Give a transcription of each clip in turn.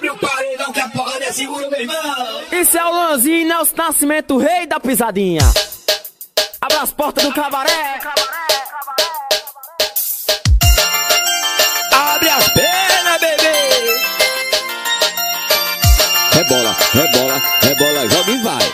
Abre o paredão que a porra é seguro, meu irmão. Isso é o Luanzinho, Nelson Nascimento, rei da pisadinha. Abre as portas do cabaré. Abre as pernas, bebê. Rebola, rebola, rebola, joga e vai.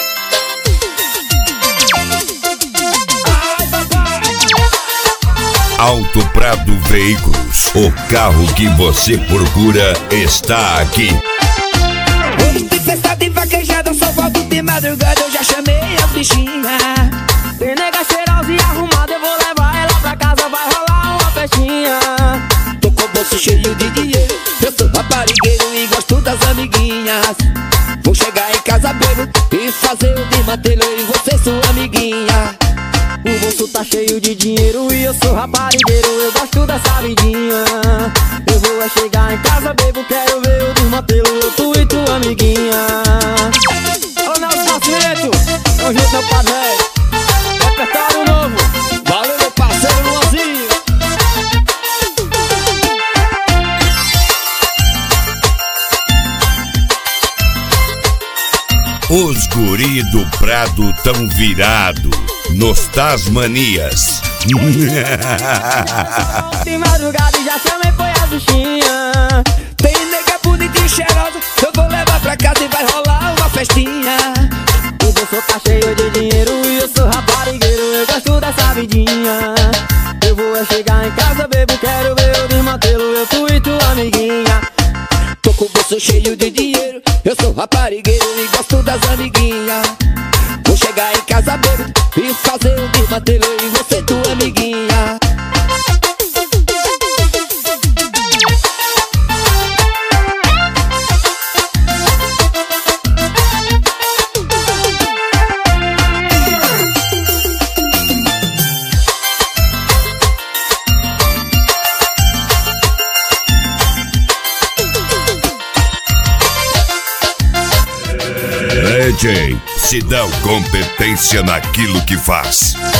Ai, papai. Alto Prado Veículos, o carro que você procura está aqui. Hoje tem festa de vaquejada, só volto de madrugada, eu já chamei a bichinha. Tem nega cheirosa e arrumada, eu vou levar ela pra casa, vai rolar uma festinha. Tô com o bolso cheio de dinheiro, eu sou raparigueiro e gosto das amiguinhas. Vou chegar em casa bebo e fazer o desmantelo, eu e você sua amiguinha. O bolso tá cheio de dinheiro e eu sou raparigueiro, eu gosto dessa vidinha. Eu vou é chegar em casa, bebo, quero ver o desmantelo, eu, tu e tua amiguinha. Ô Nelson Nascimento, é o jeito meu padrão, repertório novo. Valeu, meu parceiro Luanzinho. Os guri do Prado tão virado nos Tasmanias. De madrugada e já chamei foi a bichinha. Tem nega bonita e cheirosa, eu vou levar pra casa e vai rolar uma festinha. O bolso tá cheio de dinheiro e eu sou raparigueiro, eu gosto dessa vidinha. Eu vou é chegar em casa, bebo, quero ver o desmantelo, eu, tu e tua amiguinha. Tô com o bolso cheio de dinheiro, eu sou raparigueiro e gosto das amiguinhas. Vou chegar em casa bebo e fazer um desmantelo, eu e você tua amiguinha. DJ, se dá competência naquilo que faz.